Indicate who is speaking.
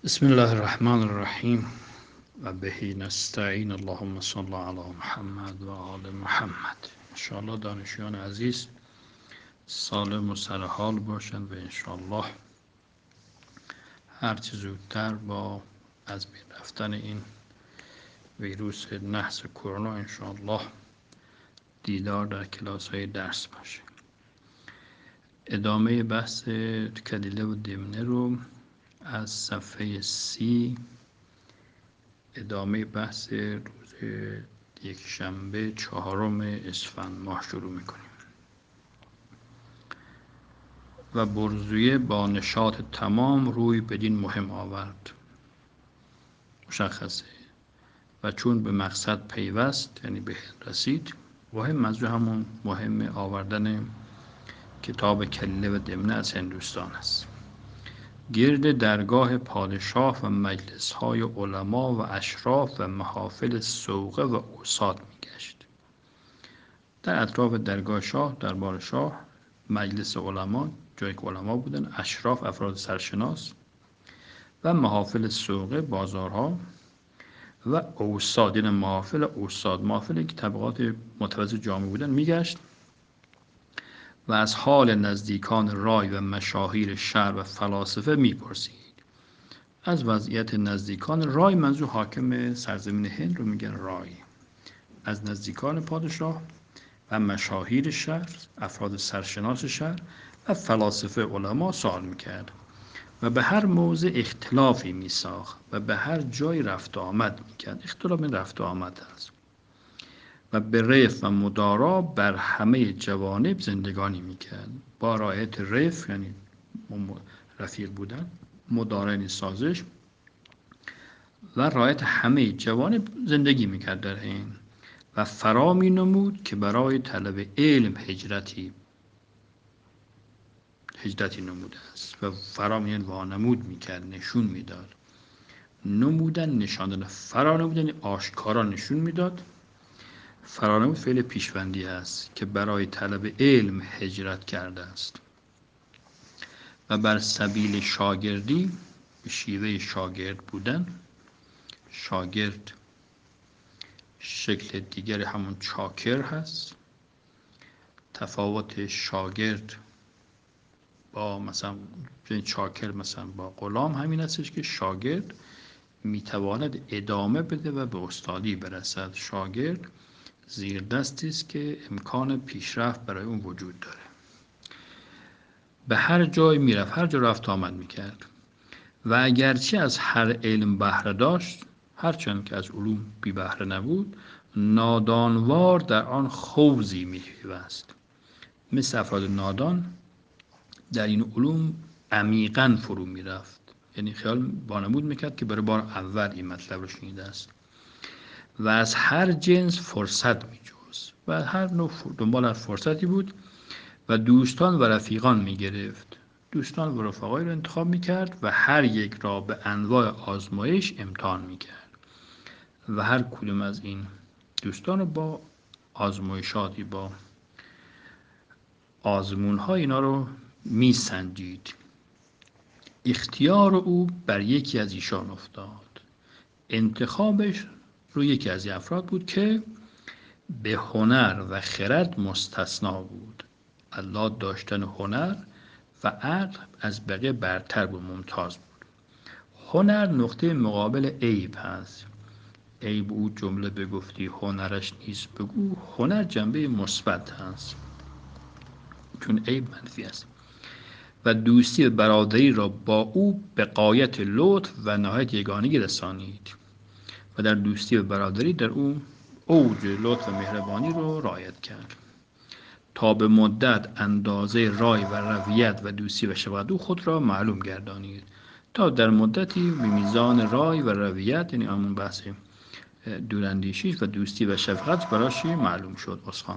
Speaker 1: بسم الله الرحمن الرحیم و بهی نستعین. اللهم صل علی محمد و آل محمد. انشاءالله دانشجویان عزیز سالم و سرحال باشند و انشاءالله هرچه زودتر با از بین رفتن این ویروس نحس کرونا انشاءالله دیدار در کلاس های درس باشه. ادامه بحث کلیله و دمنه رو از صفحه 30 ادامه بحث روز یکشنبه 4 اسفند ماه شروع میکنیم و برزویه با نشاط تمام روی بدین مهم آورد. مشخصه و چون به مقصد پیوست یعنی به رسید. مهم منظور همون مهم آوردن کتاب کلیله و دمنه از هندوستان است. گرد درگاه پادشاه و مجلس‌های علما و اشراف و محافل سوقه و اوساط می‌گشت. در اطراف درگاه شاه، دربار شاه، مجلس علما، جایی که علما بودن، اشراف افراد سرشناس و محافل سوقه بازارها و اوساط، یعنی محافل اوساط، محافلی که طبقات متوسط جامعه بودن می‌گشت و از حال نزدیکان رای و مشاهیر شهر و فلاسفه می‌پرسید. از وضعیت نزدیکان رای منظور حاکم سرزمین هند رو میگن رای. از نزدیکان پادشاه و مشاهیر شهر، افراد سرشناس شهر و فلاسفه علما سوال میکرد و به هر موضع اختلافی میساخت و به هر جای رفت و آمد میکرد. اختلاف این رفت و آمد است و به رفق و مدارا بر همه جوانب زندگانی میکرد. با رعایت رفق یعنی رفیق بودن، مدارا یعنی سازش و رعایت همه جوانب زندگی میکرد در این و فرا می نمود که برای طلب علم هجرتی نموده است و فرا می وانمود میکرد، نشون میداد. نمودن، نشاندن، فرا نمودن آشکارا نشون میداد. فرا نمود فعل پیشوندی است که برای طلب علم هجرت کرده است و بر سبیل شاگردی، به شیوه شاگرد بودن. شاگرد شکل دیگر همون چاکر هست. تفاوت شاگرد با مثلا چاکر مثلا با غلام همین هستش که شاگرد میتواند ادامه بده و به استادی برسد. شاگرد زیر دستی است که امکان پیشرفت برای اون وجود داره. به هر جای میرفت، هر جا رفت آمد میکرد و اگرچه از هر علم بهره داشت، هرچند که از علوم بی بهره نبود، نادانوار در آن خوضی می‌پیوست. مثل افراد نادان در این علوم عمیقاً فرو میرفت، یعنی خیال وانمود میکرد که برای بار اول این مطلب رو شنیده است و از هر جنس فرصت میجست و هر نوع دنبال از فرصتی بود و دوستان و رفیقان میگرفت. دوستان و رفقای رو انتخاب میکرد و هر یک را به انواع آزمایش امتحان میکرد و هر کدوم از این دوستان رو با آزمایشاتی، با آزمون‌ها اینا رو میسنجید. اختیار او بر یکی از ایشان افتاد. انتخابش رو یکی از این افراد بود که به هنر و خرد مستثنا بود. الله داشتن هنر و عقل از بقیه برتر بود، ممتاز بود. هنر نقطه مقابل عیب هست. عیب او جمله بگفتی هنرش نیست بگو. هنر جنبه مثبت هست چون عیب منفی است. و دوستی و برادری را با او به غایت لطف و نهایت یگانگی رسانید و در دوستی و برادری در او اوج لطف و مهربانی رو رعایت کرد تا به مدت اندازه رای و رویت و دوستی و شفقت او خود را معلوم گردانید. تا در مدتی به میزان رای و رویت، یعنی همون بحث دوراندیشی و دوستی و شفقت برایش معلوم شد.